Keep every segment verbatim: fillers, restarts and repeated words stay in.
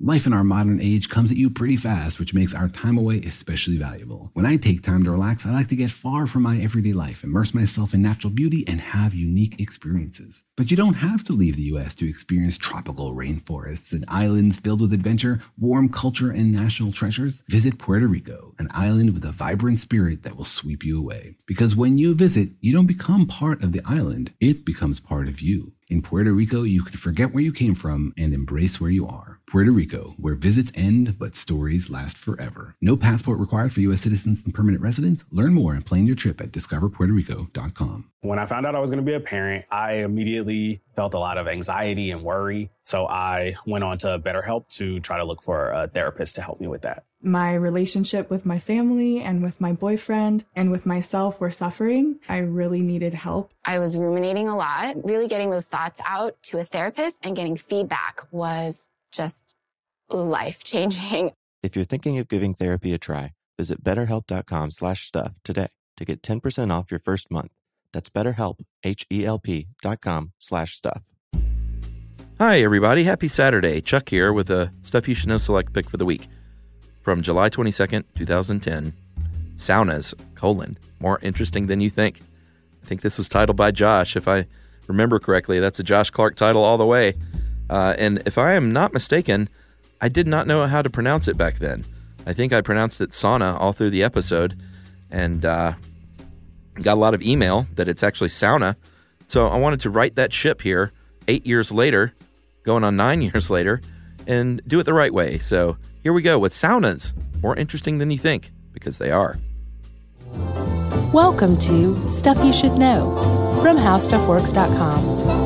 Life in our modern age comes at you pretty fast, which makes our time away especially valuable. When I take time to relax, I like to get far from my everyday life, immerse myself in natural beauty, and have unique experiences. But you don't have to leave the U S to experience tropical rainforests and islands filled with adventure, warm culture, and national treasures. Visit Puerto Rico, an island with a vibrant spirit that will sweep you away. Because when you visit, you don't become part of the island, it becomes part of you. In Puerto Rico, you can forget where you came from and embrace where you are. Puerto Rico, where visits end, but stories last forever. No passport required for U S citizens and permanent residents. Learn more and plan your trip at discover puerto rico dot com. When I found out I was going to be a parent, I immediately felt a lot of anxiety and worry. So I went on to BetterHelp to try to look for a therapist to help me with that. My relationship with my family and with my boyfriend and with myself were suffering. I really needed help. I was ruminating a lot. Really getting those thoughts out to a therapist and getting feedback was just life-changing. If you're thinking of giving therapy a try, visit betterhelp.com slash stuff today to get ten percent off your first month. That's BetterHelp, H-E-L-P dot com slash stuff. Hi, everybody. Happy Saturday. Chuck here with a Stuff You Should Know Select Pick for the week. From July twenty-second, twenty ten, Saunas, colon, more interesting than you think. I think this was titled by Josh. If I remember correctly, that's a Josh Clark title all the way. Uh, and if I am not mistaken, I did not know how to pronounce it back then. I think I pronounced it sauna all through the episode. And uh, got a lot of email that it's actually sauna. So I wanted to right that ship here eight years later, going on nine years later, and do it the right way. So here we go with saunas. More interesting than you think, because they are. Welcome to Stuff You Should Know from how stuff works dot com.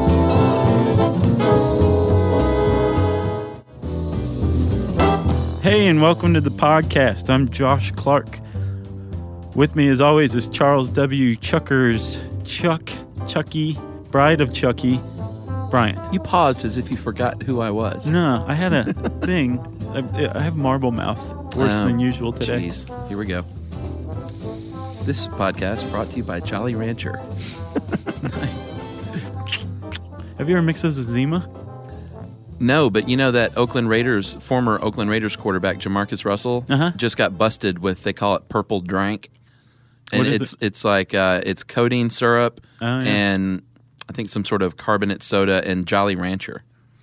Hey, and welcome to the podcast. I'm Josh Clark. With me, as always, is Charles W. Chuckers, Chuck, Chucky, Bride of Chucky, Bryant. You paused as if you forgot who I was. No, I had a thing. I, I have marble mouth. Worse oh, than usual today. Jeez. Here we go. This podcast brought to you by Jolly Rancher. Have you ever mixed those with Zima? No, but you know that Oakland Raiders, former Oakland Raiders quarterback Jamarcus Russell, uh-huh. just got busted with, they call it purple drank. And what is it's it? it's like uh, it's codeine syrup oh, yeah. and I think some sort of carbonate soda and Jolly Rancher.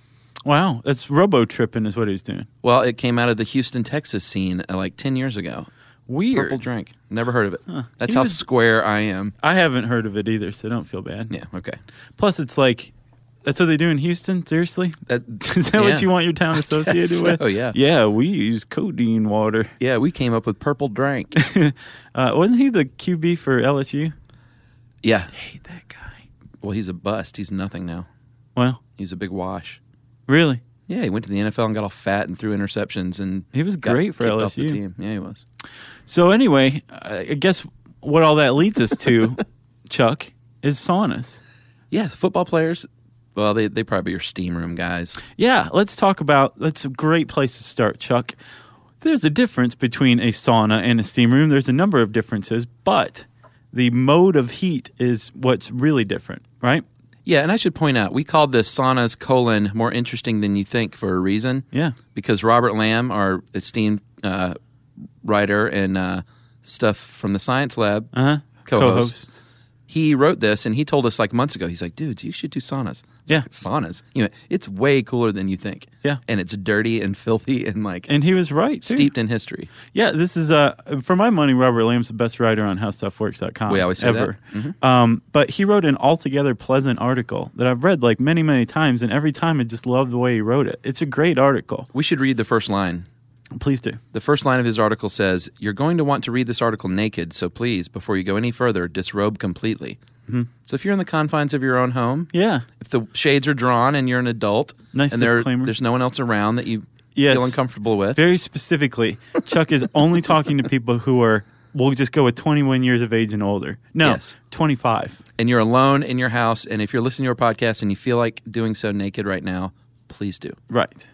Wow, that's robo-tripping is what he's doing. Well, it came out of the Houston, Texas scene uh, like ten years ago. Weird. Purple drink. Never heard of it. Huh. That's He how was- square I am. I haven't heard of it either, so don't feel bad. Yeah, okay. Plus, it's like, that's what they do in Houston? Seriously? That, Is that yeah. what you want your town associated so, with? yeah. Yeah, we use codeine water. Yeah, we came up with purple drink. uh, wasn't he the Q B for L S U? Yeah. I hate that guy. Well, he's a bust. He's nothing now. Well, He's a big wash. really? Yeah, he went to the N F L and got all fat and threw interceptions and He was got great for kicked L off S U. the team. Yeah, he was. So anyway, I guess what all that leads us to, Chuck, is saunas. Yeah, football players. Well, they they probably are steam room guys. Yeah, let's talk about, that's a great place to start, Chuck. There's a difference between a sauna and a steam room. There's a number of differences, but the mode of heat is what's really different, right? Yeah, and I should point out, we called this saunas, colon, more interesting than you think for a reason. Yeah. Because Robert Lamb, our esteemed uh, writer and uh, stuff from the Science Lab, Uh-huh. co-host, Co-host. he wrote this, and he told us like months ago, he's like, dude, you should do saunas. Yeah. Like, saunas. You know, it's way cooler than you think. Yeah. And it's dirty and filthy and like And he was right, too. steeped in history. Yeah, this is, uh, for my money, Robert Lamb's the best writer on how stuff works dot com. We always say ever. that. Mm-hmm. Um, but he wrote an altogether pleasant article that I've read like many, many times, and every time I just love the way he wrote it. It's a great article. We should read the first line. Please do. The first line of his article says, you're going to want to read this article naked, so please, before you go any further, disrobe completely. Mm-hmm. So if you're in the confines of your own home, Yeah. if the shades are drawn and you're an adult, Nice and there, disclaimer. there's no one else around that you Yes. feel uncomfortable with, Very specifically, Chuck is only talking to people who are, we'll just go with twenty-one years of age and older. No, Yes. twenty-five. and you're alone in your house, and if you're listening to our podcast and you feel like doing so naked right now, please do. Right.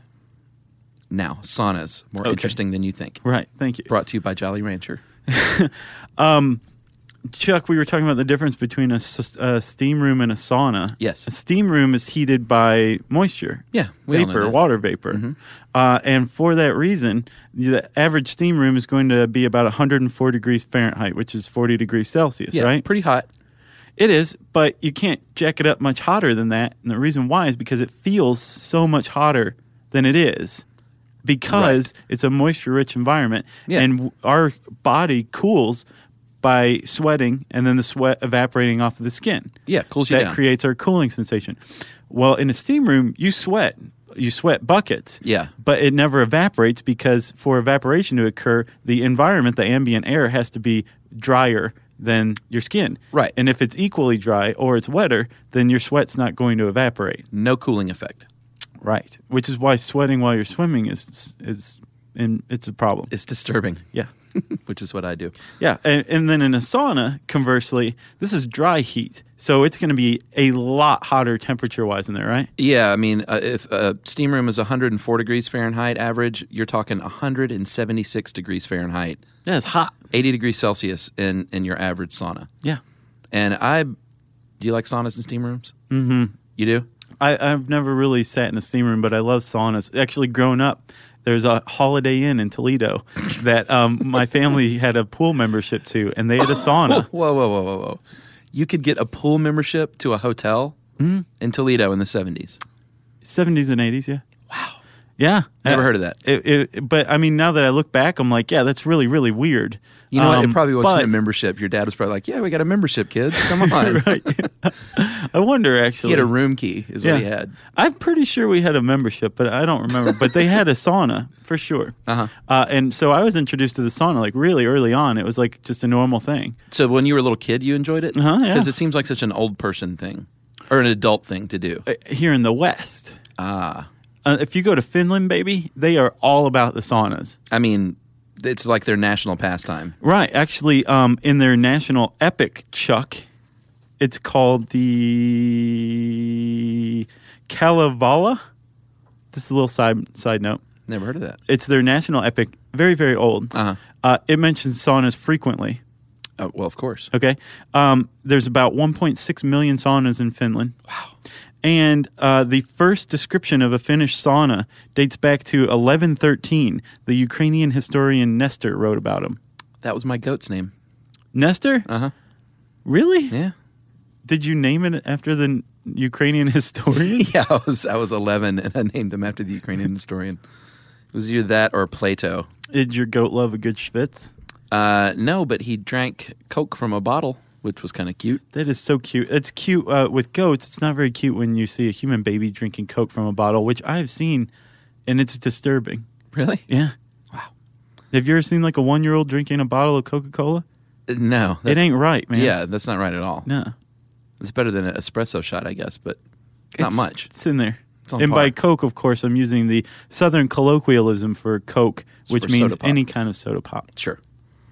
Now, saunas, more Okay. interesting than you think. Right. Thank you. Brought to you by Jolly Rancher. Um, Chuck, we were talking about the difference between a, s- a steam room and a sauna. Yes. A steam room is heated by moisture. Yeah, we all know Vapor, that. water vapor. Mm-hmm. Uh, and for that reason, the average steam room is going to be about one hundred four degrees Fahrenheit, which is forty degrees Celsius, Yeah, right? pretty hot. It is, but you can't jack it up much hotter than that. And the reason why is because it feels so much hotter than it is because Right. it's a moisture-rich environment. Yeah. And w- our body cools by sweating and then the sweat evaporating off of the skin. Yeah, cools you that down. creates our cooling sensation. Well, in a steam room, you sweat. You sweat buckets. Yeah. But it never evaporates because for evaporation to occur, the environment, the ambient air, has to be drier than your skin. Right. And if it's equally dry or it's wetter, then your sweat's not going to evaporate. No cooling effect. Right. Which is why sweating while you're swimming is is and it's a problem. It's disturbing, Yeah. which is what I do. Yeah, and, and then in a sauna, conversely, this is dry heat, so it's going to be a lot hotter temperature-wise in there, right? Yeah, I mean, uh, if a steam room is one hundred four degrees Fahrenheit average, you're talking one hundred seventy-six degrees Fahrenheit, Yeah, it's hot. eighty degrees Celsius in, in your average sauna. Yeah, And I, do you like saunas and steam rooms? Mm-hmm. You do? I, I've never really sat in a steam room, but I love saunas. Actually, growing up, there's a Holiday Inn in Toledo that um, my family had a pool membership to, and they had a sauna. Whoa, whoa, whoa, whoa, whoa. You could get a pool membership to a hotel in Toledo in the seventies. seventies and eighties, yeah. Wow. Yeah. Never Uh, heard of that. It, it, but, I mean, now that I look back, I'm like, yeah, that's really, really weird. You know what? It Um, probably wasn't but- a membership. Your dad was probably like, yeah, we got a membership, kids. Come on. Right. I wonder, He actually. had a room key is what he had. I'm pretty sure we had a membership, but I don't remember. But they had a sauna for sure. Uh-huh. Uh, and so I was introduced to the sauna like really early on. It was like just a normal thing. So when you were a little kid, you enjoyed it? Uh-huh, yeah. Because it seems like such an old person thing or an adult thing to do. Uh, Here in the West, Ah. uh, if you go to Finland, baby, they are all about the saunas. I mean, it's like their national pastime. Right. Actually, um, in their national epic, Chuck, it's called the Kalevala. Just a little side side note. Never heard of that. It's their national epic, very, very old. Uh-huh. Uh, it mentions saunas frequently. Oh, well, of course. Okay. Um, there's about one point six million saunas in Finland. Wow. And uh, the first description of a Finnish sauna dates back to eleven thirteen. The Ukrainian historian Nestor wrote about them. That was my goat's name. Nestor? Uh-huh. Really? Yeah. Did you name it after the Ukrainian historian? Yeah, I was I was eleven, and I named him after the Ukrainian historian. It was either that or Plato. Did your goat love a good schwitz? Uh, no, but he drank Coke from a bottle, which was kind of cute. That is so cute. It's cute uh, with goats. It's not very cute when you see a human baby drinking Coke from a bottle, which I have seen, and it's disturbing. Really? Yeah. Wow. Have you ever seen like a one-year-old drinking a bottle of Coca-Cola? Uh, No. It that's- ain't right, man. Yeah, that's not right at all. No. It's better than an espresso shot, I guess, but not It's- much. It's in there. It's on And by par. Coke, of course, I'm using the Southern colloquialism for Coke, It's which for means soda pop. any kind of soda pop. Sure.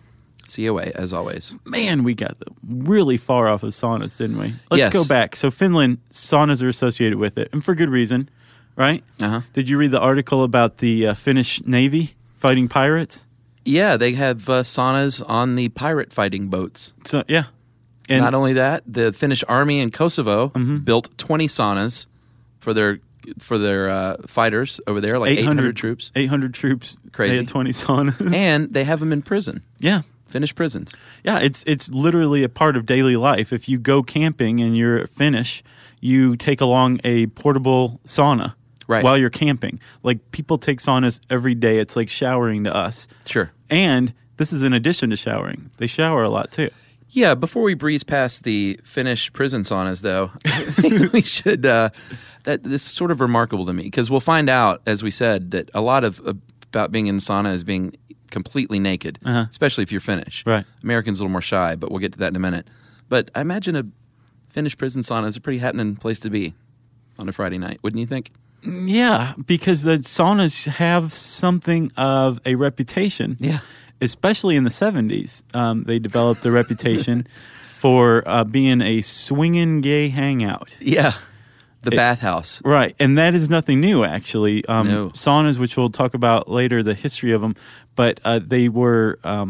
C O A, as always. Man, we got the, really far off of saunas, didn't we? Let's Yes. go back. So Finland, saunas are associated with it, and for good reason, right? Uh-huh. Did you read the article about the uh, Finnish Navy fighting pirates? Yeah, they have uh, saunas on the pirate fighting boats. So yeah, and Not only that, the Finnish army in Kosovo Mm-hmm. built twenty saunas for their for their uh, fighters over there, like eight hundred troops. eight hundred troops. Crazy. They had twenty saunas. And they have them in prison, yeah. Finnish prisons. Yeah, it's it's literally a part of daily life. If you go camping and you're Finnish, you take along a portable sauna Right. while you're camping. Like people take saunas every day. It's like showering to us. Sure. And this is in addition to showering. They shower a lot too. Yeah, before we breeze past the Finnish prison saunas, though, I think we should. Uh, that this is sort of remarkable to me because we'll find out, as we said, that a lot of uh, about being in sauna is being completely naked, Uh-huh. especially if you're Finnish. Right. Americans a little more shy, but we'll get to that in a minute. But I imagine a Finnish prison sauna is a pretty happening place to be on a Friday night, wouldn't you think? Yeah, because the saunas have something of a reputation. Yeah. Especially in the seventies, um, they developed a reputation for uh, being a swinging gay hangout. Yeah. The It- bathhouse. Right, and that is nothing new, actually. Um, No. Saunas, which we'll talk about later, the history of them, but uh, they were um,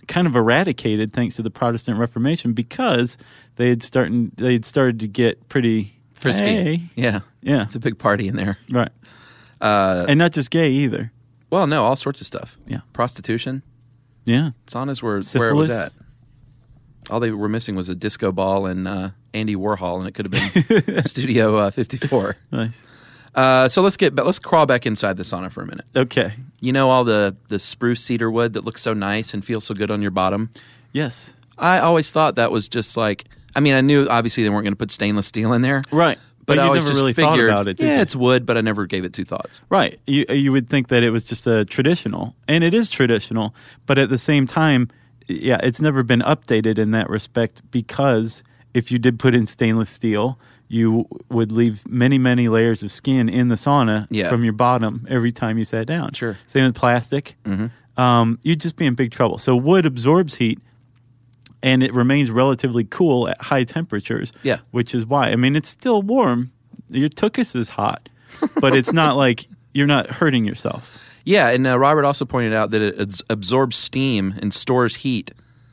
kind of eradicated thanks to the Protestant Reformation because they had started they had started to get pretty frisky. Hey. Yeah, yeah, it's a big party in there, right? Uh, and not just gay either. Well, no, all sorts of stuff. Yeah, prostitution. Yeah, saunas were Syphilis. where it was at. All they were missing was a disco ball and uh, Andy Warhol, and it could have been Studio uh, fifty-four. Nice. Uh, so let's get let's crawl back inside the sauna for a minute. Okay. You know all the the spruce cedar wood that looks so nice and feels so good on your bottom? Yes. I always thought that was just like, I mean, I knew obviously they weren't going to put stainless steel in there. Right. But, But I you always never just really figured, thought about it, did yeah, you? it's wood, but I never gave it two thoughts. Right. You you would think that it was just a traditional, and it is traditional, but at the same time, yeah, it's never been updated in that respect because if you did put in stainless steel, you would leave many, many layers of skin in the sauna Yeah. from your bottom every time you sat down. Sure. Same with plastic. Mm-hmm. Um, you'd just be in big trouble. So wood absorbs heat, and it remains relatively cool at high temperatures. Yeah. Which is why, I mean, it's still warm. Your tuchus is hot, but it's not like you're not hurting yourself. Yeah, and uh, Robert also pointed out that it abs- absorbs steam and stores heat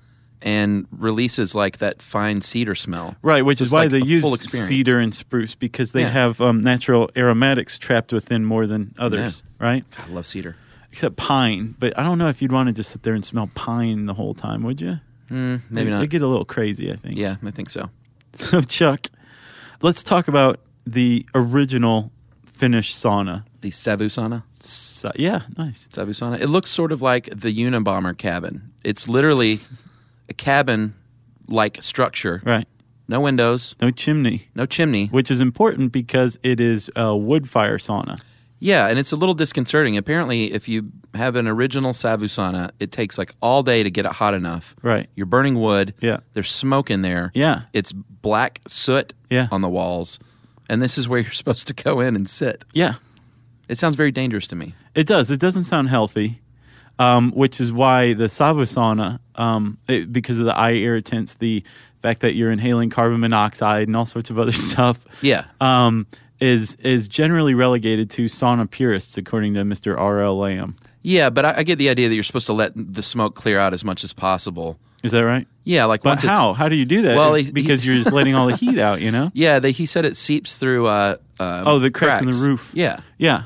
and releases like that fine cedar smell. Right, which Just is why like they a use full experience. cedar and spruce because they Yeah. have um, natural aromatics trapped within more than others, right? God, I love cedar. Except pine, but I don't know if you'd want to just sit there and smell pine the whole time, would you? Mm, maybe It- not. It'd get a little crazy, I think. Yeah, I think so. So, Chuck, let's talk about the original Finnish sauna. The Savu sauna? So, yeah, nice. Savu sauna. It looks sort of like the Unabomber cabin. It's literally a cabin-like structure. Right. No windows. No chimney. No chimney. Which is important because it is a wood fire sauna. Yeah, and it's a little disconcerting. Apparently, if you have an original Savu sauna, it takes like all day to get it hot enough. Right. You're burning wood. Yeah. There's smoke in there. Yeah. It's black soot Yeah. on the walls. And this is where you're supposed to go in and sit. Yeah. It sounds very dangerous to me. It does. It doesn't sound healthy, um, which is why the Savu sauna, um, it, because of the eye irritants, the fact that you're inhaling carbon monoxide and all sorts of other stuff, Yeah. um, is is generally relegated to sauna purists, according to Mister R L Lamb. Yeah, but I, I get the idea that you're supposed to let the smoke clear out as much as possible. Is that right? Yeah, like But once it's- how? How do you do that? Well, It- he- because he- you're just letting all the heat out, you know? Yeah, they, he said it seeps through. Uh, uh, Oh, the cracks, in the roof. Yeah, Yeah.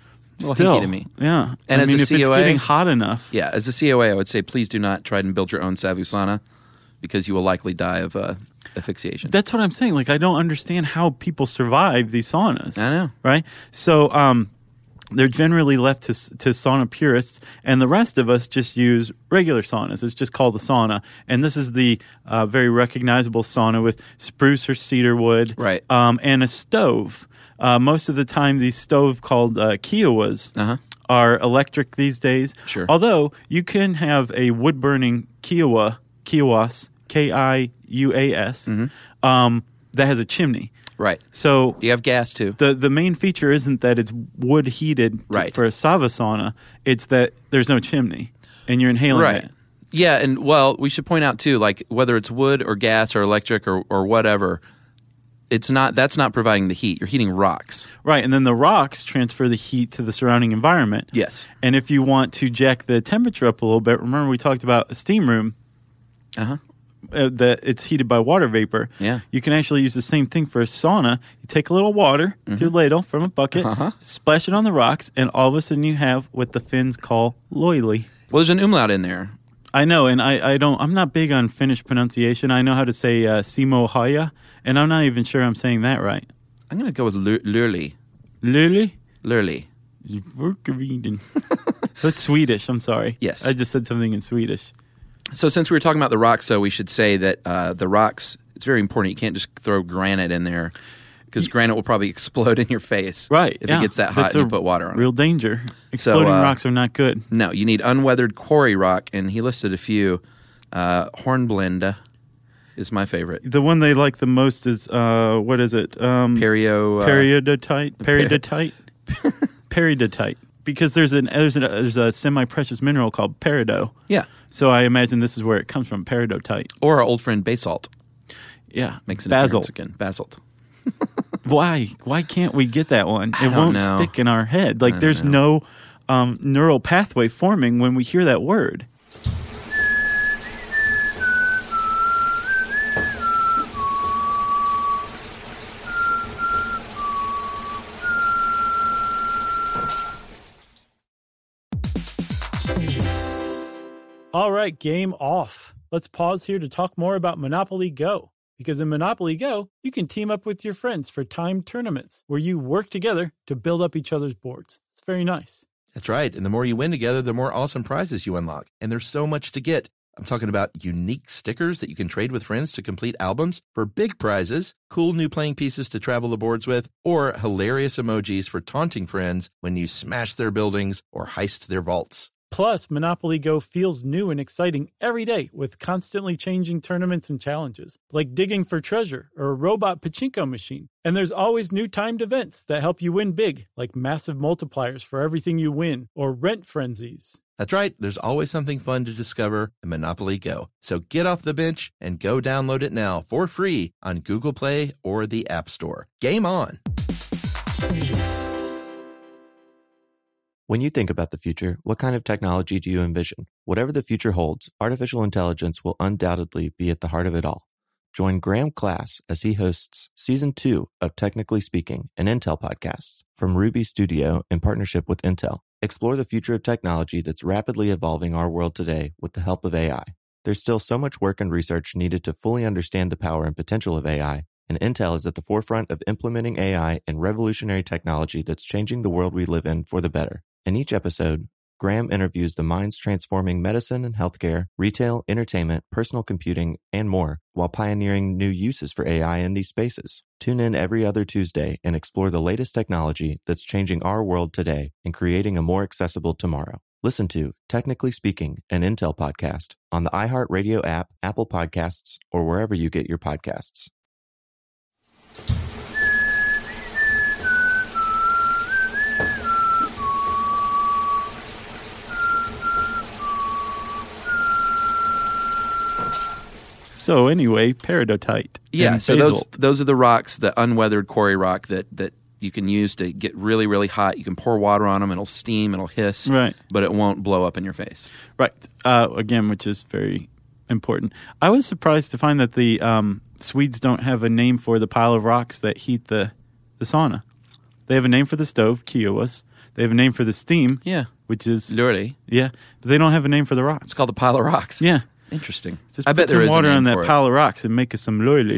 a little Still, hinky to me. Yeah. And I as mean, a if C O A it's getting hot enough. Yeah, as a C O A, I would say please do not try and build your own Savu sauna because you will likely die of uh, asphyxiation. That's what I'm saying. Like, I don't understand how people survive these saunas. I know. Right? So, um, they're generally left to, to sauna purists, and the rest of us just use regular saunas. It's just called the sauna. And this is the uh, very recognizable sauna with spruce or cedar wood. Right. Um, and a stove. Uh, most of the time, these stove called uh, Kiowas Uh-huh. are electric these days. Sure. Although you can have a wood-burning Kiowa, Kiowas, K I U A S, Mm-hmm. um, that has a chimney. Right. So You have gas too. the the main feature isn't that it's wood heated to- Right. for a Sava sauna. It's that there's no chimney and you're inhaling Right. it. Yeah, and well, we should point out too, like whether it's wood or gas or electric or, or whatever, it's not. That's not providing the heat. You're heating rocks. Right, and then the rocks transfer the heat to the surrounding environment. Yes. And if you want to jack the temperature up a little bit, remember we talked about a steam room. Uh huh. Uh, that it's heated by water vapor. Yeah. You can actually use the same thing for a sauna. You take a little water with your ladle from a bucket, Uh-huh. splash it on the rocks, and all of a sudden you have what the Finns call loili. Well, there's an umlaut in there. I know, and I, I don't. I'm not big on Finnish pronunciation. I know how to say uh, Simo Haya, and I'm not even sure I'm saying that right. I'm going to go with lur- lurli. Luli? Lurli. That's Swedish. I'm sorry. Yes. I just said something in Swedish. So since we were talking about the rocks, though, we should say that uh, the rocks, it's very important. You can't just throw granite in there because granite will probably explode in your face. Right. If yeah. it gets that hot That's and a you put water on real it. danger. Exploding uh, rocks are not good. No, you need unweathered quarry rock, and he listed a few. Uh, Hornblenda is my favorite. The one they like the most is, uh, what is it? Um, Perio. Uh, Periodotite? Peridotite? Peridotite. Because there's an there's a, there's a semi-precious mineral called perido. yeah. So I imagine this is where it comes from, peridotite. Or our old friend basalt. Yeah. Makes an basalt. appearance again. Basalt. Why? Why can't we get that one? I It don't won't know. stick in our head. Like I there's don't no um, neural pathway forming when we hear that word. All right, game off. Let's pause here to talk more about Monopoly Go. Because in Monopoly Go, you can team up with your friends for timed tournaments where you work together to build up each other's boards. It's very nice. That's right. And the more you win together, the more awesome prizes you unlock. And there's so much to get. I'm talking about unique stickers that you can trade with friends to complete albums for big prizes, cool new playing pieces to travel the boards with, or hilarious emojis for taunting friends when you smash their buildings or heist their vaults. Plus, Monopoly Go feels new and exciting every day with constantly changing tournaments and challenges, like digging for treasure or a robot pachinko machine. And there's always new timed events that help you win big, like massive multipliers for everything you win or rent frenzies. That's right. There's always something fun to discover in Monopoly Go. So get off the bench and go download it now for free on Google Play or the App Store. Game on! When you think about the future, what kind of technology do you envision? Whatever the future holds, artificial intelligence will undoubtedly be at the heart of it all. Join Graham Class as he hosts Season two of Technically Speaking, an Intel podcast from Ruby Studio in partnership with Intel. Explore the future of technology that's rapidly evolving our world today with the help of A I. There's still so much work and research needed to fully understand the power and potential of A I, and Intel is at the forefront of implementing A I and revolutionary technology that's changing the world we live in for the better. In each episode, Graham interviews the minds transforming medicine and healthcare, retail, entertainment, personal computing, and more, while pioneering new uses for A I in these spaces. Tune in every other Tuesday and explore the latest technology that's changing our world today and creating a more accessible tomorrow. Listen to Technically Speaking, an Intel podcast on the iHeartRadio app, Apple Podcasts, or wherever you get your podcasts. So anyway, peridotite. Yeah, and so those basalt. those are the rocks, the unweathered quarry rock that, that you can use to get really, really hot. You can pour water on them, it'll steam, it'll hiss, Right. but it won't blow up in your face. Right. Uh, again, which is very important. I was surprised to find that the um, Swedes don't have a name for the pile of rocks that heat the, the sauna. They have a name for the stove, kios. They have a name for the steam, Yeah. which is... Lurley. Yeah, but they don't have a name for the rocks. It's called a pile of rocks. Yeah. Interesting. Just I put bet there some is a water name on that for it. pile of rocks and make us some loily.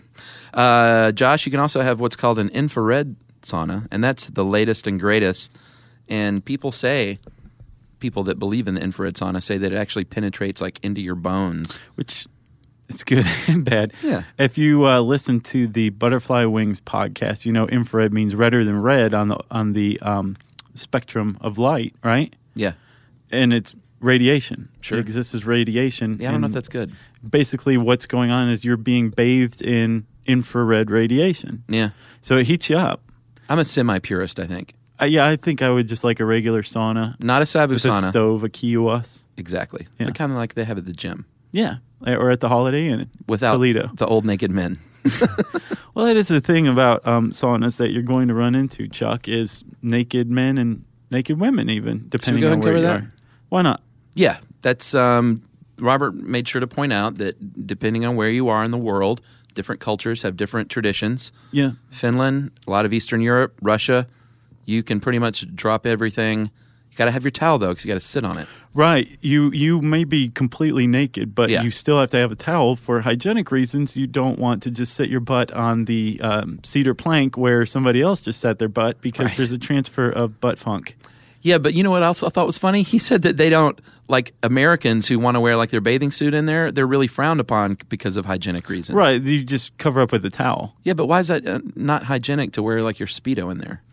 Uh, Josh, you can also have what's called an infrared sauna, and that's the latest and greatest. And people say, people that believe in the infrared sauna say that it actually penetrates like into your bones. Which is good and bad. Yeah. If you uh, listen to the Butterfly Wings podcast, you know infrared means redder than red on the on the um, spectrum of light, right? Yeah. And it's radiation. Sure. It exists as radiation. Yeah, I don't know if and that's good. Basically, what's going on is you're being bathed in infrared radiation. Yeah. So it heats you up. I'm a semi-purist, I think. Uh, yeah, I think I would just like a regular sauna. Not a sabu with sauna. a stove, a kiwas. Exactly. Yeah. They're kind of like they have at the gym. Yeah. Or at the Holiday Inn Without Toledo. the old naked men. Well, that is the thing about um, saunas that you're going to run into, Chuck, is naked men and naked women even, depending go ahead on and where cover you that? are. Why not? Yeah, that's um, Robert made sure to point out that depending on where you are in the world, different cultures have different traditions. Yeah. Finland, a lot of Eastern Europe, Russia, you can pretty much drop everything. You got to have your towel though, because you got to sit on it. Right. You you may be completely naked, but Yeah. you still have to have a towel for hygienic reasons. You don't want to just sit your butt on the um, cedar plank where somebody else just sat their butt because Right. there's a transfer of butt funk. Yeah, but you know what else I thought was funny? He said that they don't, like Americans who want to wear like their bathing suit in there, they're really frowned upon because of hygienic reasons. Right. You just cover up with a towel. Yeah, but why is that uh, not hygienic to wear like your Speedo in there?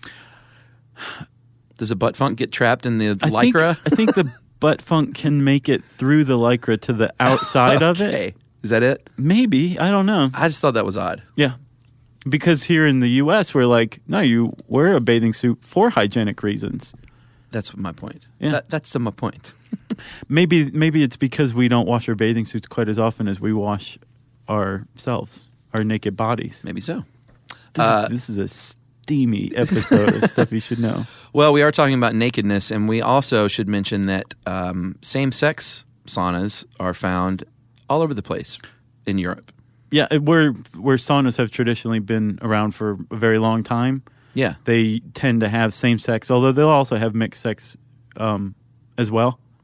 Does a butt funk get trapped in the I think, lycra? I think the butt funk can make it through the lycra to the outside of it. Okay. Is that it? Maybe. I don't know. I just thought that was odd. Yeah. Because here in the U S, we're like, no, you wear a bathing suit for hygienic reasons. That's my point. Yeah. That, that's my point. Maybe maybe it's because we don't wash our bathing suits quite as often as we wash ourselves, our naked bodies. Maybe so. This, Uh, is, this is a steamy episode of Stuff You Should Know. Well, we are talking about nakedness, and we also should mention that um, same-sex saunas are found all over the place in Europe. Yeah, it- where where saunas have traditionally been around for a very long time, Yeah. they tend to have same sex, although they'll also have mixed sex um, as well.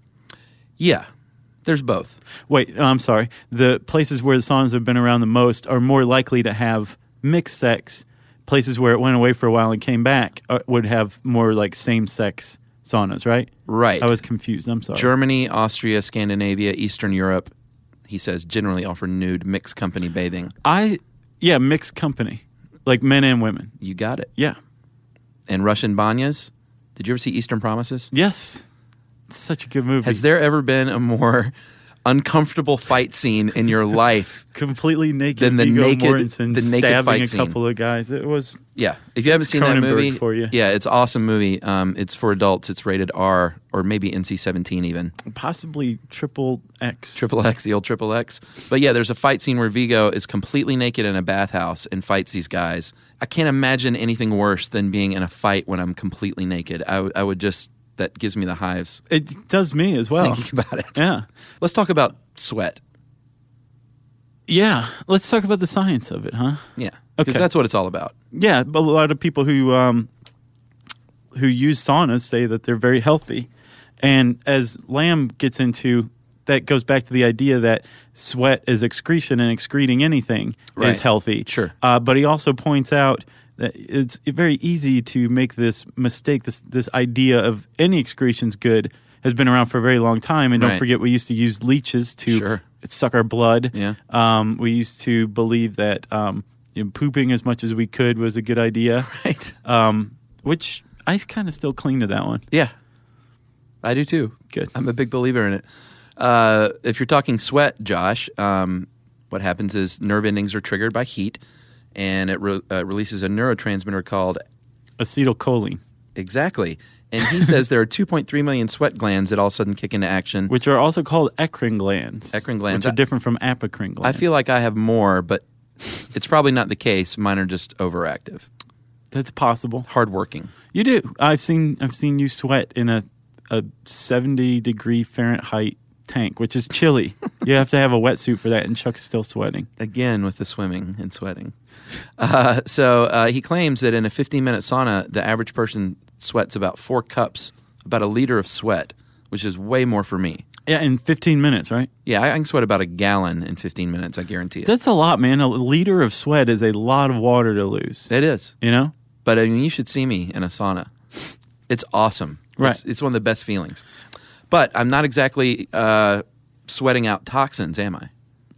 Yeah, there's both. Wait, oh, I'm sorry. The places where the saunas have been around the most are more likely to have mixed sex. Places where it went away for a while and came back uh, would have more like same-sex saunas, right? Right. I was confused. I'm sorry. Germany, Austria, Scandinavia, Eastern Europe, he says, generally offer nude mixed company bathing. I, yeah, mixed company. Like men and women. You got it. Yeah. And Russian banyas. Did you ever see Eastern Promises? Yes. It's such a good movie. Has there ever been a more uncomfortable fight scene in your life completely naked than the Viggo naked, Mortensen the naked stabbing fight a scene? couple of guys? It was Yeah. If you haven't it's seen that Cronenberg movie, for you. yeah, it's an awesome movie. Um, it's for adults. It's rated R or maybe N C seventeen even. Possibly triple X. Triple X, the old triple X. But yeah, there's a fight scene where Viggo is completely naked in a bathhouse and fights these guys. I can't imagine anything worse than being in a fight when I'm completely naked. I, w- I would just, that gives me the hives. It does me as well. Thinking about it. Yeah. Let's talk about sweat. Yeah. Let's talk about the science of it, huh? Yeah. Because Okay. that's what it's all about. Yeah, but a lot of people who um, who use saunas say that they're very healthy. And as Lamb gets into, that goes back to the idea that sweat is excretion and excreting anything Right. is healthy. Sure. Uh, but he also points out that it's very easy to make this mistake, this this idea of any excretion's good has been around for a very long time. And don't Right. forget, we used to use leeches to Sure. suck our blood. Yeah. Um, we used to believe that um, you know, pooping as much as we could was a good idea. Right. Um, which I kind of still cling to that one. Yeah. I do too. Good. I'm a big believer in it. Uh, if you're talking sweat, Josh, um, what happens is nerve endings are triggered by heat, and it re- uh, releases a neurotransmitter called Acetylcholine, exactly. And he says there are two point three million sweat glands that all of a sudden kick into action. which are also called eccrine glands. Eccrine glands. Which are different from apocrine I glands. feel like I have more, but it's probably not the case. Mine are just overactive, that's possible. hardworking. You do. I've seen I've seen you sweat in a a seventy degree Fahrenheit tank, which is chilly. You have to have a wetsuit for that, and Chuck's still sweating. Again with the swimming and sweating. Uh, so uh, he claims that in a fifteen minute sauna, the average person sweats about four cups, about a liter of sweat, which is way more for me. Yeah, in fifteen minutes, right? Yeah, I, I can sweat about a gallon in fifteen minutes, I guarantee it. That's a lot, man. A liter of sweat is a lot of water to lose. It is. You know? But I mean, you should see me in a sauna. It's awesome. Right. It's, it's one of the best feelings. But I'm not exactly uh, sweating out toxins, am I?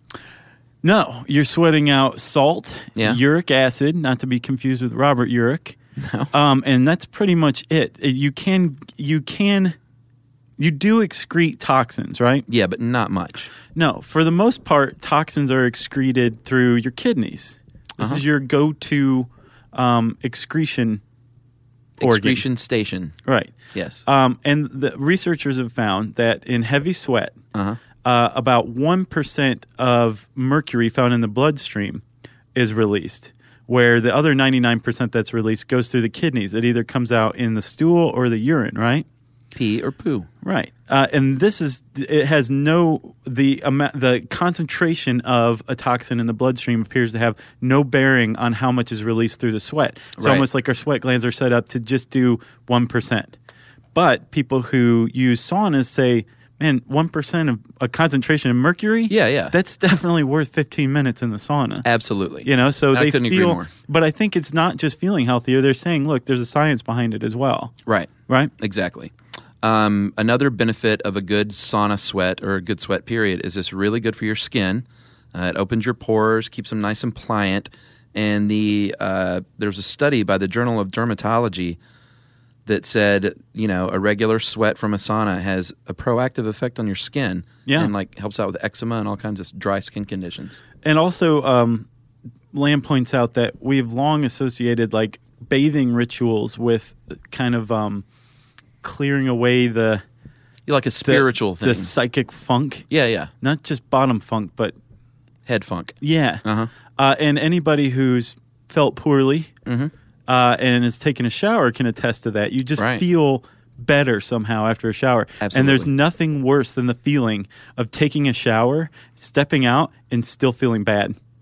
No, you're sweating out salt, Yeah. uric acid, not to be confused with Robert Urich. No. Um, and that's pretty much it. You can, you can, you do excrete toxins, right? Yeah, but not much. No, for the most part, toxins are excreted through your kidneys. This Uh-huh. is your go-to um, excretion organ. Excretion station. Right. Yes. Um, and the researchers have found that in heavy sweat, Uh-huh. uh, about one percent of mercury found in the bloodstream is released, where the other ninety-nine percent that's released goes through the kidneys. It either comes out in the stool or the urine, right? Pee or poo. Right. Uh, and this is, it has no, the amount, the concentration of a toxin in the bloodstream appears to have no bearing on how much is released through the sweat. It's Right. almost like our sweat glands are set up to just do one percent. But people who use saunas say, man, one percent of a concentration of mercury? Yeah, yeah. That's definitely worth fifteen minutes in the sauna. Absolutely. You know, so I they couldn't agree feel, more. but I think it's not just feeling healthier. They're saying, look, there's a science behind it as well. Right. Right? Exactly. Um, another benefit of a good sauna sweat or a good sweat period is it's really good for your skin. Uh, it opens your pores, keeps them nice and pliant. And the uh, there's a study by the Journal of Dermatology that said, you know, a regular sweat from a sauna has a proactive effect on your skin. Yeah. And like helps out with eczema and all kinds of dry skin conditions. And also, um, Lamb points out that we've long associated like bathing rituals with kind of um, clearing away the You like a spiritual the, thing. the psychic funk, yeah, yeah. not just bottom funk, but Head funk. yeah. Uh-huh. Uh, and anybody who's felt poorly Mm-hmm. uh, and has taken a shower can attest to that. You just Right. feel better somehow after a shower. And there's Absolutely. nothing worse than the feeling of taking a shower, stepping out, and still feeling bad.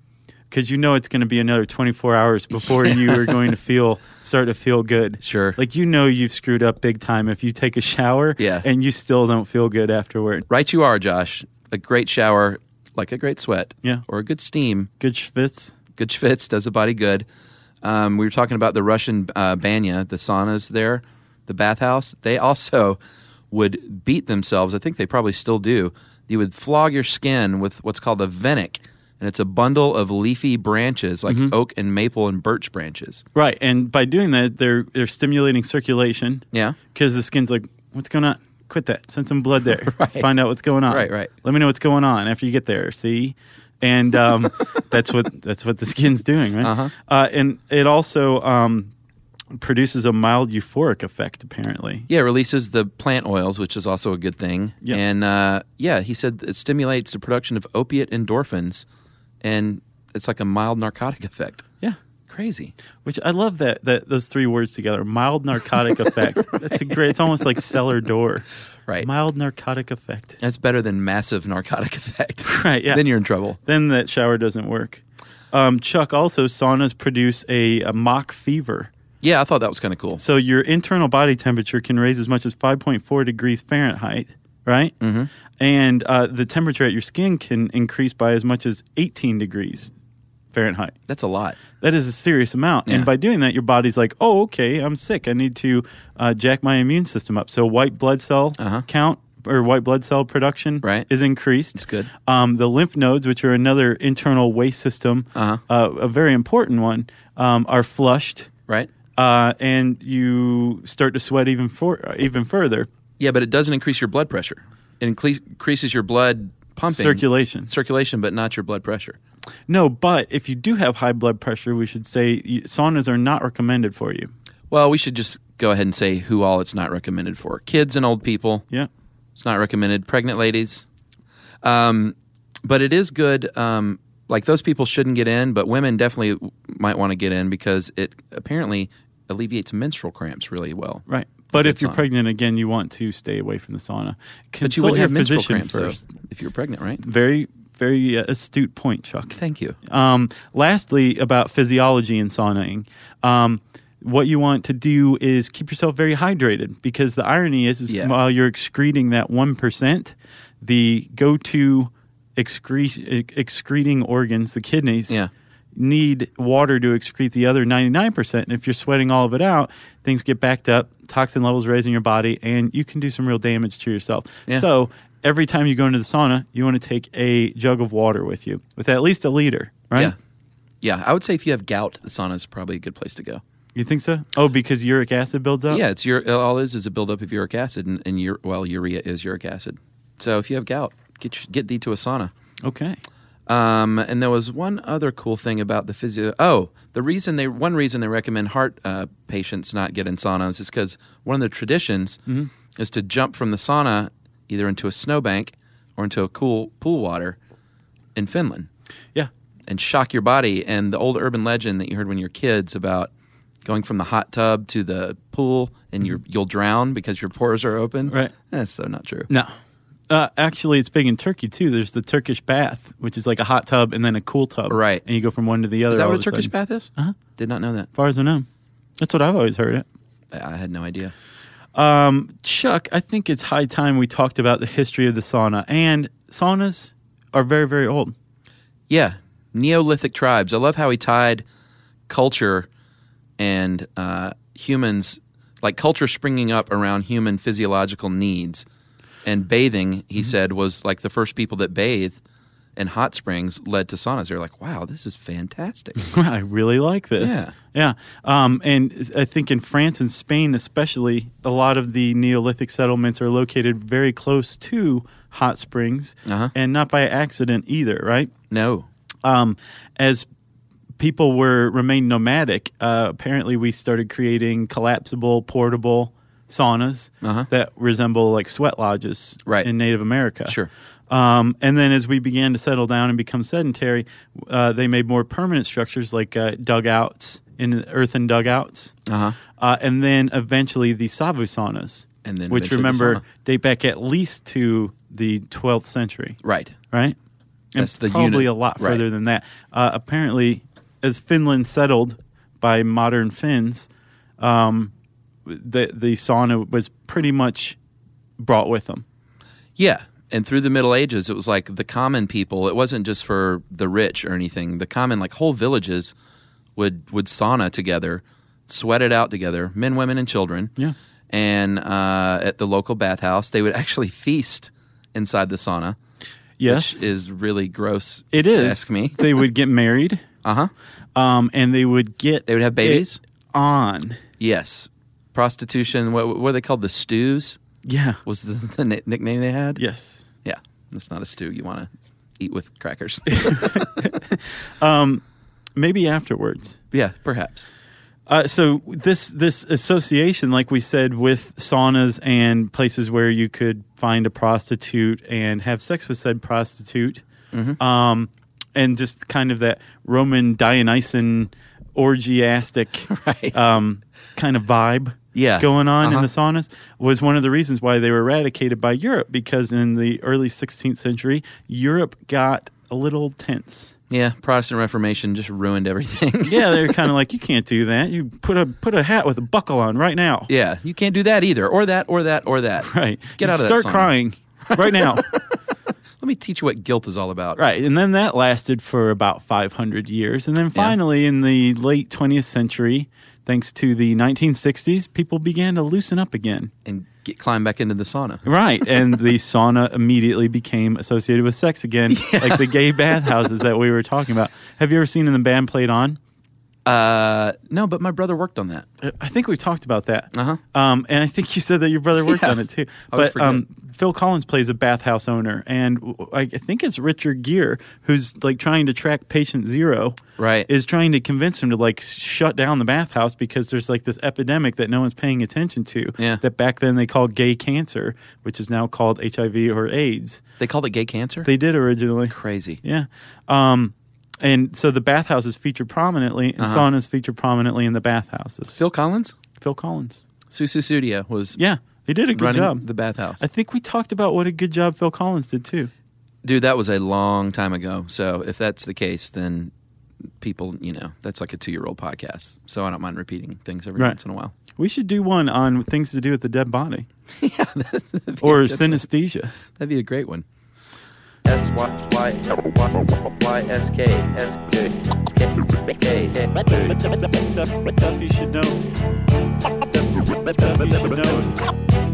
because you know it's going to be another twenty-four hours before you are going to feel start to feel good. Sure. Like you know you've screwed up big time if you take a shower Yeah. and you still don't feel good afterward. Right you are, Josh. A great shower, like a great sweat. Yeah. Or a good steam. Good schwitz. Good schwitz does the body good. Um, we were talking about the Russian uh, banya, the saunas there, the bathhouse. They also would beat themselves. I think they probably still do. You would flog your skin with what's called a venic, and it's a bundle of leafy branches like Mm-hmm. oak and maple and birch branches. Right, and by doing that, they're they're stimulating circulation. Yeah. Because the skin's like, what's going on? Quit that. Send some blood there. Let's Right. find out what's going on. Right, right. Let me know what's going on after you get there. See, and um, that's what that's what the skin's doing, right? Uh-huh. Uh, and it also um, produces a mild euphoric effect, apparently. Yeah, it releases the plant oils, which is also a good thing. Yeah. And uh, yeah, he said it stimulates the production of opiate endorphins, and it's like a mild narcotic effect. Yeah. Crazy. Which I love that that those three words together. Mild narcotic effect. That's a great. It's almost like cellar door. Right. Mild narcotic effect. That's better than massive narcotic effect. Right. Yeah. Then you're in trouble. Then that shower doesn't work. Um, Chuck, also saunas produce a, a mock fever. Yeah, I thought that was kind of cool. So your internal body temperature can raise as much as five point four degrees Fahrenheit, right? Mm-hmm. And uh, the temperature at your skin can increase by as much as eighteen degrees Fahrenheit. That's a lot. That is a serious amount. Yeah. And by doing that, your body's like, oh, okay, I'm sick. I need to uh, jack my immune system up. So white blood cell Uh-huh. count or white blood cell production Right. is increased. It's good. Um, the lymph nodes, which are another internal waste system, Uh-huh. uh, a very important one, um, are flushed. Right? Uh, and you start to sweat even for, even further. Yeah, but it doesn't increase your blood pressure. It incre- increases your blood pumping. Circulation. Circulation, but not your blood pressure. No, but if you do have high blood pressure, we should say you, saunas are not recommended for you. Well, we should just go ahead and say who all it's not recommended for. Kids and old people. Yeah. It's not recommended. Pregnant ladies. Um, but it is good. Um, like those people shouldn't get in, but women definitely might want to get in because it apparently alleviates menstrual cramps really well. Right. But Good if you're sauna. pregnant, again, you want to stay away from the sauna. Consult But you wouldn't your have menstrual physician cramps first. though, if you're pregnant, right? Very, very uh, astute point, Chuck. Thank you. Um, lastly, about physiology in saunaing. Um, what you want to do is keep yourself very hydrated because the irony is, is Yeah. while you're excreting that one percent, the go-to excre- excreting organs, the kidneys, Yeah. need water to excrete the other ninety-nine percent. And if you're sweating all of it out, things get backed up, toxin levels rise in your body, and you can do some real damage to yourself. Yeah. So every time you go into the sauna, you want to take a jug of water with you, with at least a liter, right? Yeah. Yeah. I would say if you have gout, the sauna is probably a good place to go. You think so? Oh, because uric acid builds up? Yeah, it's your all it is is a buildup of uric acid, and, and your, well, urea is uric acid. So if you have gout, get get thee to a sauna. Okay. Um, and there was one other cool thing about the physio. Oh, the reason they one reason they recommend heart uh, patients not get in saunas is because one of the traditions Mm-hmm. is to jump from the sauna either into a snowbank or into a cool pool water in Finland Yeah. and shock your body. And the old urban legend that you heard when you were kids about going from the hot tub to the pool and you're, you'll drown because your pores are open. Right. That's so not true. No. Uh, actually, it's big in Turkey, too. There's the Turkish bath, which is like a hot tub and then a cool tub. Right. And you go from one to the other. Is that all what of a Turkish sudden. bath is? Uh-huh. Did not know that. As far as I know. That's what I've always heard it. I I had no idea. Um, Chuck, I think it's high time we talked about the history of the sauna. And saunas are very, very old. Yeah, Neolithic tribes. I love how he tied culture and uh, humans, like culture springing up around human physiological needs. And bathing, he said, was like the first people that bathed in hot springs led to saunas. They're like, wow, this is fantastic. I really like this. Yeah. Yeah. Um, and I think in France and Spain especially, a lot of the Neolithic settlements are located very close to hot springs. Uh-huh. And not by accident either, right? No. Um, as people were remained nomadic, uh, apparently we started creating collapsible, portable saunas Uh-huh. that resemble like sweat lodges Right. in Native America. Sure. Um, and then as we began to settle down and become sedentary, uh, they made more permanent structures like uh, dugouts, in earthen dugouts. Uh-huh. Uh, and then eventually the Savu saunas, And then which eventually the remember sauna. date back at least to the twelfth century, Right. right? That's and the probably unit. a lot Right. further than that. Uh, apparently, as Finland settled by modern Finns, um, the the sauna was pretty much brought with them. Yeah. And through the Middle Ages, it was like the common people. It wasn't just for the rich or anything. The common, like whole villages would, would sauna together, sweat it out together, men, women, and children. Yeah. And uh, at the local bathhouse, they would actually feast inside the sauna. Yes. Which is really gross. It if you is. Ask me. They would get married. Uh-huh. Um, and they would get They would have babies? it on. Yes. Prostitution, what, what are they called? The stews? Yeah. Was the, the na- nickname they had? Yes. Yeah. That's not a stew you want to eat with crackers. um, maybe afterwards. Yeah, perhaps. Uh, so this this association, like we said, with saunas and places where you could find a prostitute and have sex with said prostitute, Mm-hmm. um, and just kind of that Roman Dionysian orgiastic Right. um, kind of vibe Yeah. going on Uh-huh. in the saunas was one of the reasons why they were eradicated by Europe, because in the early sixteenth century, Europe got a little tense. Yeah, Protestant Reformation just ruined everything. Yeah, they're kind of like, you can't do that. You put a put a hat with a buckle on right now. Yeah, you can't do that either, or that, or that, or that. Right. Get You out of that Start sauna. crying right now. Let me teach you what guilt is all about. Right. And then that lasted for about five hundred years. And then finally, in the late twentieth century, thanks to the nineteen sixties, people began to loosen up again. And get climb back into the sauna. Right. And the sauna immediately became associated with sex again, like the gay bathhouses that we were talking about. Have you ever seen in the band Played On? Uh, no, but my brother worked on that. I think we talked about that. Uh-huh. Um, and I think you said that your brother worked Yeah. on it too. I always But forget. um, Phil Collins plays a bathhouse owner, and w- I I think it's Richard Gere who's like trying to track patient zero. Right. Is trying to convince him to like shut down the bathhouse because there's like this epidemic that no one's paying attention to. Yeah. That back then they called gay cancer, which is now called H I V or AIDS. They called it gay cancer? They did originally. Crazy. Yeah. Um, and so the bathhouses feature prominently, and Uh-huh. saunas feature prominently in the bathhouses. Phil Collins? Phil Collins. Susu Studio was Yeah, he did a good running job. the bathhouse. I think we talked about what a good job Phil Collins did too. Dude, that was a long time ago. So if that's the case, then people, you know, that's like a two-year-old podcast. So I don't mind repeating things every Right. once in a while. We should do one on things to do with the dead body Yeah, that's, that'd be or a good one. synesthesia. That'd be a great one. S Y Y Y S K S K K K. Stuff you should know. Stuff you should know.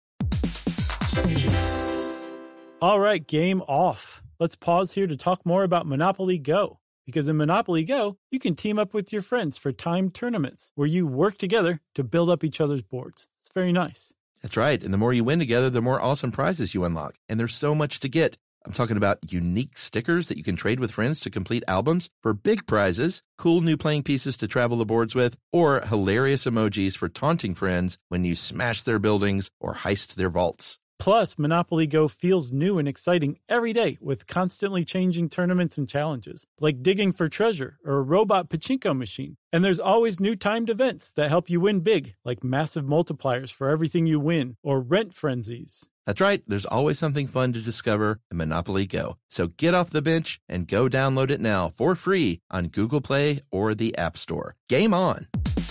All right, game off. Let's pause here to talk more about Monopoly Go. Because in Monopoly Go, you can team up with your friends for timed tournaments where you work together to build up each other's boards. It's very nice. That's right. And the more you win together, the more awesome prizes you unlock. And there's so much to get. I'm talking about unique stickers that you can trade with friends to complete albums for big prizes, cool new playing pieces to travel the boards with, or hilarious emojis for taunting friends when you smash their buildings or heist their vaults. Plus, Monopoly Go feels new and exciting every day with constantly changing tournaments and challenges, like digging for treasure or a robot pachinko machine. And there's always new timed events that help you win big, like massive multipliers for everything you win or rent frenzies. That's right. There's always something fun to discover in Monopoly Go. So get off the bench and go download it now for free on Google Play or the App Store. Game on!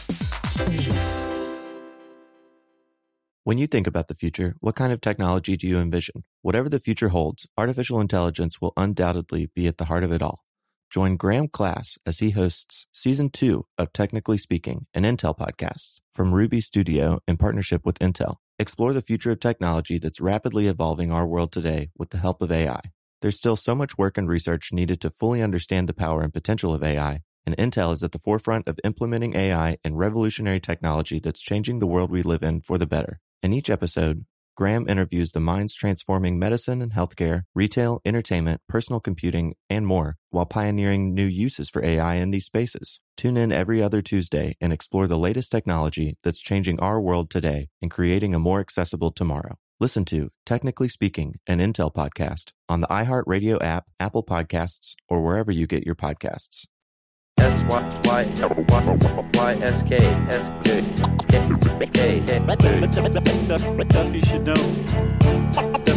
When you think about the future, what kind of technology do you envision? Whatever the future holds, artificial intelligence will undoubtedly be at the heart of it all. Join Graham Class as he hosts Season two of Technically Speaking, an Intel podcast from Ruby Studio in partnership with Intel. Explore the future of technology that's rapidly evolving our world today with the help of A I. There's still so much work and research needed to fully understand the power and potential of A I, and Intel is at the forefront of implementing A I and revolutionary technology that's changing the world we live in for the better. In each episode, Graham interviews the minds transforming medicine and healthcare, retail, entertainment, personal computing, and more, while pioneering new uses for A I in these spaces. Tune in every other Tuesday and explore the latest technology that's changing our world today and creating a more accessible tomorrow. Listen to Technically Speaking, an Intel podcast on the iHeartRadio app, Apple Podcasts, or wherever you get your podcasts. S Y Y Y S K S K K K. Stuff you should know.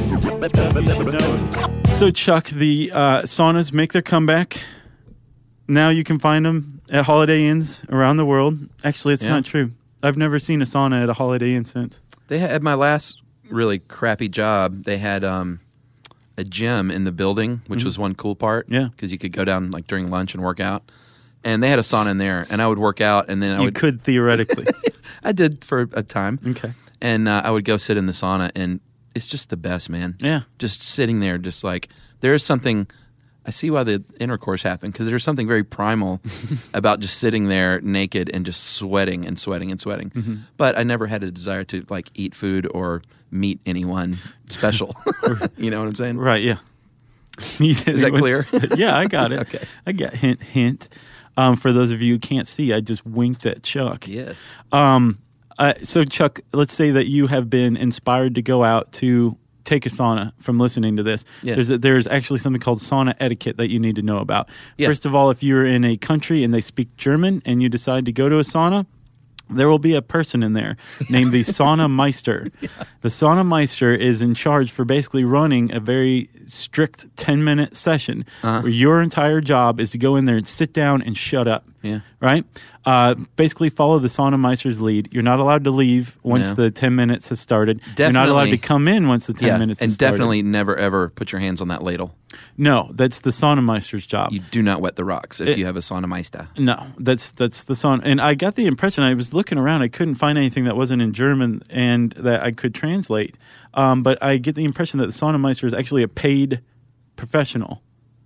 So, Chuck, the uh, saunas make their comeback. Now you can find them at Holiday Inns around the world. Actually, it's Yeah. not true. I've never seen a sauna at a Holiday Inn since. They had, at my last really crappy job, they had um, a gym in the building, which Mhm. was one cool part. Yeah. Because you could go down like during lunch and work out. And they had a sauna in there, and I would work out, and then I You would... could theoretically. I did for a time. Okay. And uh, I would go sit in the sauna, and it's just the best, man. Yeah. Just sitting there, just like, there's something... I see why the intercourse happened, because there's something very primal about just sitting there naked and just sweating and sweating and sweating. Mhm. But I never had a desire to like eat food or meet anyone special. You know what I'm saying? Right, yeah. Is that clear? Yeah, I got it. Okay. I got hint, hint. Um, for those of you who can't see, I just winked at Chuck. Yes. Um, uh, so, Chuck, let's say that you have been inspired to go out to take a sauna from listening to this. Yes. There's, a, there's actually something called sauna etiquette that you need to know about. Yeah. First of all, if you're in a country and they speak German and you decide to go to a sauna, there will be a person in there named the sauna meister. Yeah. The sauna meister is in charge for basically running a very strict ten-minute session Uh-huh. where your entire job is to go in there and sit down and shut up. Yeah. Right? Uh, basically follow the sauna meister's lead. You're not allowed to leave once No. the ten minutes has started. Definitely. You're not allowed to come in once the ten Yeah, minutes and has started. definitely never ever put your hands on that ladle. No, that's the sauna meister's job. You do not wet the rocks if It- you have a sauna meister. No, that's that's the sauna. And I got the impression, I was looking around, I couldn't find anything that wasn't in German and that I could translate. Um, but I get the impression that the sauna meister is actually a paid professional.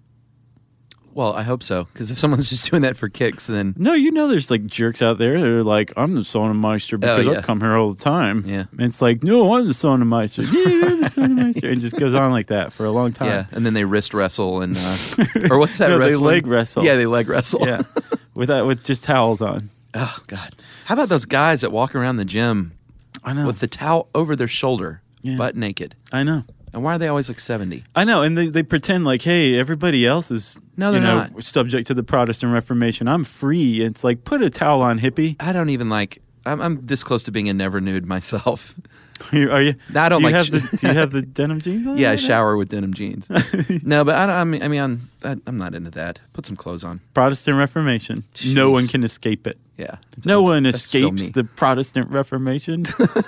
Well, I hope so, because if someone's just doing that for kicks, then No, you know there's like jerks out there that are like, I'm the sauna meister because Oh, yeah. I come here all the time. Yeah. And it's like, no, I'm the sauna meister. Yeah, I'm the sauna meister. And it just goes on like that for a long time. yeah, and then they wrist wrestle and uh, or what's that? No, they wrestling? leg wrestle. Yeah, they leg wrestle. Yeah. With that, with just towels on. Oh God, how about those guys that walk around the gym I know. with the towel over their shoulder, Yeah. butt naked? I know. And why are they always like seventy? I know, and they, they pretend like, hey, everybody else is No, you they're know, not. subject to the Protestant Reformation. I'm free. It's like, put a towel on, hippie. I don't even like. I'm, I'm this close to being a never nude myself. Are you? Are you I don't do you like have sh- the, do you have the denim jeans on? Yeah, I right now? shower with denim jeans. No, but I, don't, I mean, I mean, I'm, I, I'm not into that. Put some clothes on. Protestant Reformation. Jeez. No one can escape it. Yeah, No one That's still escapes me. the Protestant Reformation.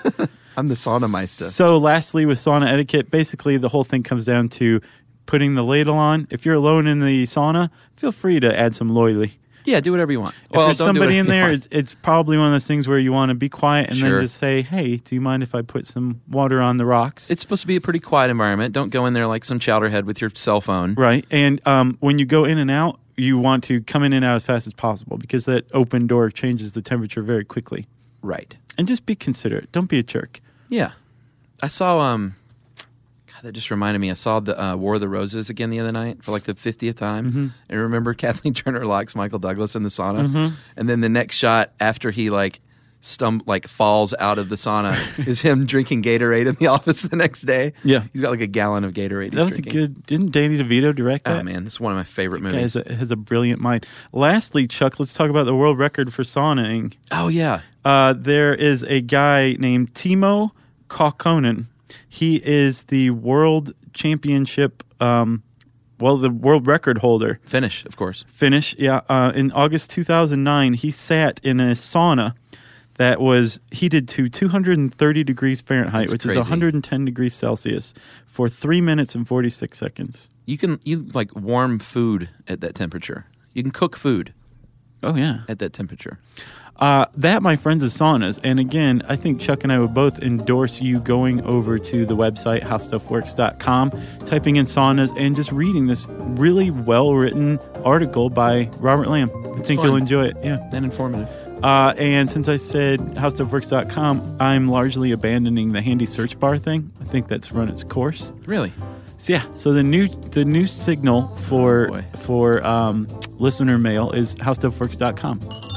I'm the sauna meister. So, lastly, with sauna etiquette, basically the whole thing comes down to putting the ladle on. If you're alone in the sauna, feel free to add some loyally. Yeah, do whatever you want. If there's somebody in there, it's, it's probably one of those things where you want to be quiet and Sure. then just say, hey, do you mind if I put some water on the rocks? It's supposed to be a pretty quiet environment. Don't go in there like some chowderhead with your cell phone. Right. And um, when you go in and out, you want to come in and out as fast as possible because that open door changes the temperature very quickly. Right. And just be considerate. Don't be a jerk. Yeah. I saw, um, God, that just reminded me. I saw the uh, War of the Roses again the other night for like the fiftieth time. Mm-hmm. And remember Kathleen Turner locks Michael Douglas in the sauna? And then the next shot after he like stum like falls out of the sauna is him drinking Gatorade in the office the next day. Yeah. He's got like a gallon of Gatorade he's That was drinking. a good. Didn't Danny DeVito direct that? Oh, man. It's one of my favorite Guy movies. has a, has a brilliant mind. Lastly, Chuck, let's talk about the world record for saunaing. Oh, yeah. Uh, there is a guy named Timo Kaukonen. He is the world championship, um, well, the world record holder. Finish, of course. Finnish, yeah. Uh, in August two thousand nine, he sat in a sauna that was heated to two hundred thirty degrees Fahrenheit, That's which crazy. is one hundred ten degrees Celsius, for three minutes and forty-six seconds. You can, you like warm food at that temperature. You can cook food Oh, yeah. at that temperature. Uh, that, my friends, is saunas. And again, I think Chuck and I would both endorse you going over to the website, how stuff works dot com, typing in saunas, and just reading this really well-written article by Robert Lamb. I think fun. you'll enjoy it. Yeah. And informative. Uh, and since I said how stuff works dot com, I'm largely abandoning the handy search bar thing. I think that's run its course. Really? So yeah, so the new the new signal for Oh, boy. for um, listener mail is how stuff works dot com.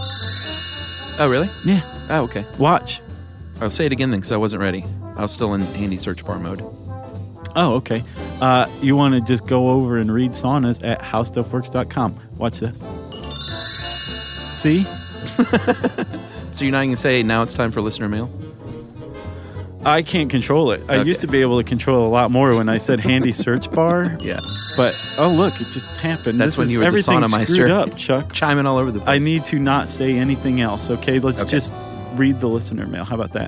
Oh, really? Yeah. Oh, okay. Watch. I'll say it again then because I wasn't ready. I was still in handy search bar mode. Oh, okay. Uh, you want to just go over and read saunas at how stuff works dot com. Watch this. See? So you're not going to say now it's time for listener mail? I can't control it. I Okay. used to be able to control a lot more when I said handy search bar. Yeah. But, oh, look, it just happened. That's This when is you were the everything's sauna screwed meister. up, Chuck. Chiming all over the place. I need to not say anything else, okay? Let's Okay. just read the listener mail. How about that?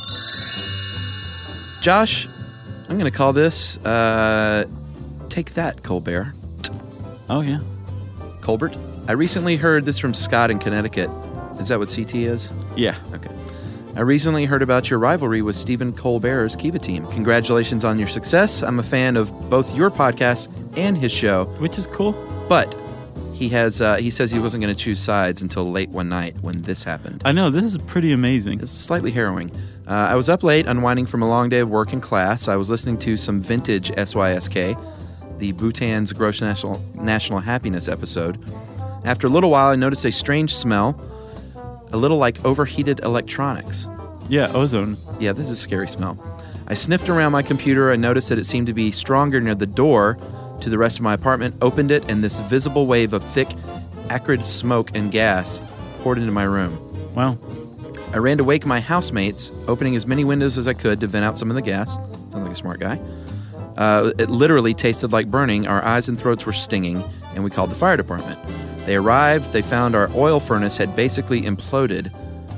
Josh, I'm going to call this uh, Take That, Colbert. Oh, yeah. Colbert. I recently heard this from Scott in Connecticut. Is that what C T is? Yeah. Okay. I recently heard about your rivalry with Stephen Colbert's Kiva team. Congratulations on your success. I'm a fan of both your podcast and his show. Which is cool. But he has uh, he says he wasn't going to choose sides until late one night when this happened. I know. This is pretty amazing. It's slightly harrowing. Uh, I was up late, unwinding from a long day of work and class. I was listening to some vintage S Y S K, the Bhutan's Gross National, National Happiness episode. After a little while, I noticed a strange smell, a little like overheated electronics. Yeah, ozone. Yeah, this is a scary smell. I sniffed around my computer and noticed that it seemed to be stronger near the door to the rest of my apartment, opened it, and this visible wave of thick, acrid smoke and gas poured into my room. Wow. I ran to wake my housemates, opening as many windows as I could to vent out some of the gas. Sounds like a smart guy. Uh, it literally tasted like burning. Our eyes and throats were stinging, and we called the fire department. They arrived. They found our oil furnace had basically imploded.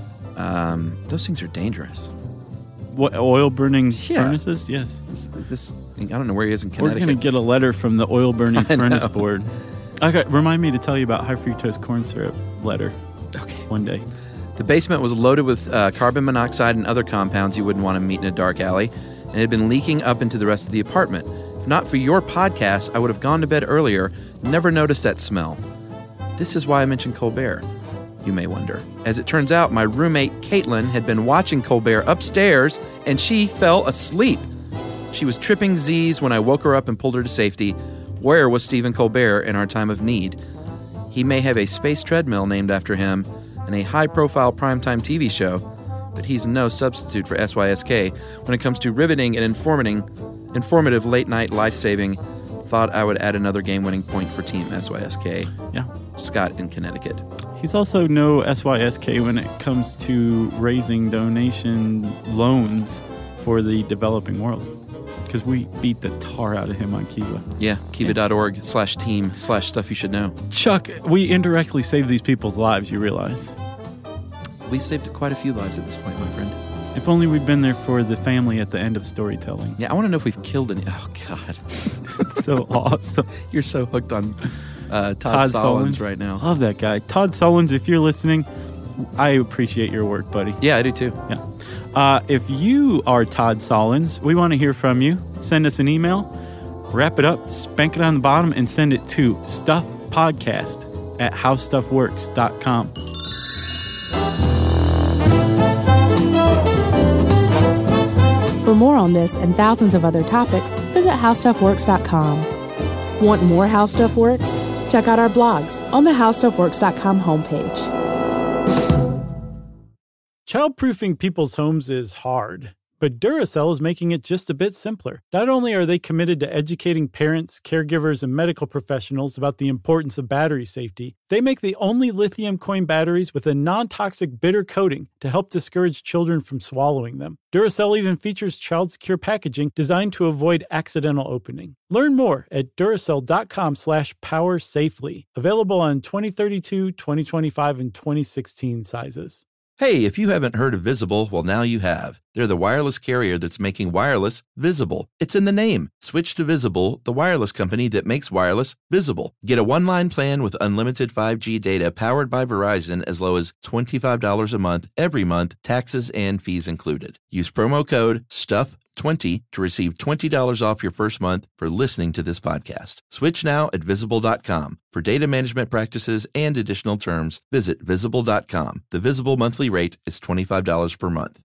Um, those things are dangerous. What, oil burning Yeah. furnaces? Yes. This, this, I don't know where he is in We're Connecticut. going to get a letter from the oil burning I furnace know. board. Okay, remind me to tell you about high fructose corn syrup letter. Okay. One day. The basement was loaded with uh, carbon monoxide and other compounds you wouldn't want to meet in a dark alley, and it had been leaking up into the rest of the apartment. If not for your podcast, I would have gone to bed earlier, never noticed that smell. This is why I mentioned Colbert, you may wonder. As it turns out, my roommate Caitlin had been watching Colbert upstairs, and she fell asleep. She was tripping Z's when I woke her up and pulled her to safety. Where was Stephen Colbert in our time of need? He may have a space treadmill named after him and a high-profile primetime T V show, but he's no substitute for S Y S K when it comes to riveting and informating, informative late-night life-saving. Thought I would add another game-winning point for Team S Y S K. Yeah. Scott in Connecticut. He's also no S Y S K when it comes to raising donation loans for the developing world. Because we beat the tar out of him on Kiva. Yeah, kiva.org slash team slash stuff you should know. Chuck, we indirectly saved these people's lives, you realize. We've saved quite a few lives at this point, my friend. If only we'd been there for the family at the end of storytelling. Yeah, I want to know if we've killed any. Oh, God. It's so awesome. You're so hooked on uh, Todd, Todd Solondz Solondz right now. Love that guy. Todd Solondz, if you're listening, I appreciate your work, buddy. Yeah, I do too. Yeah. Uh, if you are Todd Solondz, we want to hear from you. Send us an email, wrap it up, spank it on the bottom, and send it to stuffpodcast at how stuff works dot com. For more on this and thousands of other topics, visit how stuff works dot com. Want more How Stuff Works? Check out our blogs on the how stuff works dot com homepage. Childproofing people's homes is hard, but Duracell is making it just a bit simpler. Not only are they committed to educating parents, caregivers, and medical professionals about the importance of battery safety, they make the only lithium coin batteries with a non-toxic bitter coating to help discourage children from swallowing them. Duracell even features child-secure packaging designed to avoid accidental opening. Learn more at Duracell.com slash power safely. Available on twenty thirty-two, twenty twenty-five, and twenty sixteen sizes. Hey, if you haven't heard of Visible, well, now you have. They're the wireless carrier that's making wireless visible. It's in the name. Switch to Visible, the wireless company that makes wireless visible. Get a one-line plan with unlimited five G data powered by Verizon as low as twenty-five dollars a month, every month, taxes and fees included. Use promo code stuff twenty to receive twenty dollars off your first month for listening to this podcast. Switch now at visible dot com. For data management practices and additional terms, visit visible dot com. The Visible monthly rate is twenty-five dollars per month.